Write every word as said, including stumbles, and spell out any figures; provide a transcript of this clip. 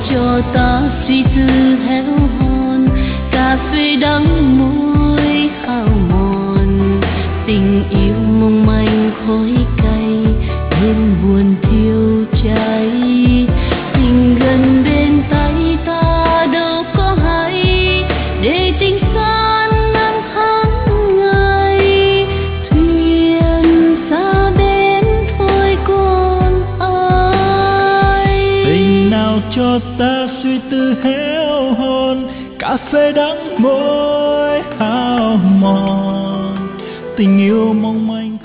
cho ta suy tư héo hon, cà phê đắng môi hao mòn, tình yêu mong manh khói cay, đêm buồn thiêu cháy. Tình gần bên tay ta đâu có hay, để tình xa năm tháng ngày. Thuyền xa bến thôi còn ai. Tình nào cho ta suy tư héo hon, cà phê đắng môi hao mòn, tình yêu mong manh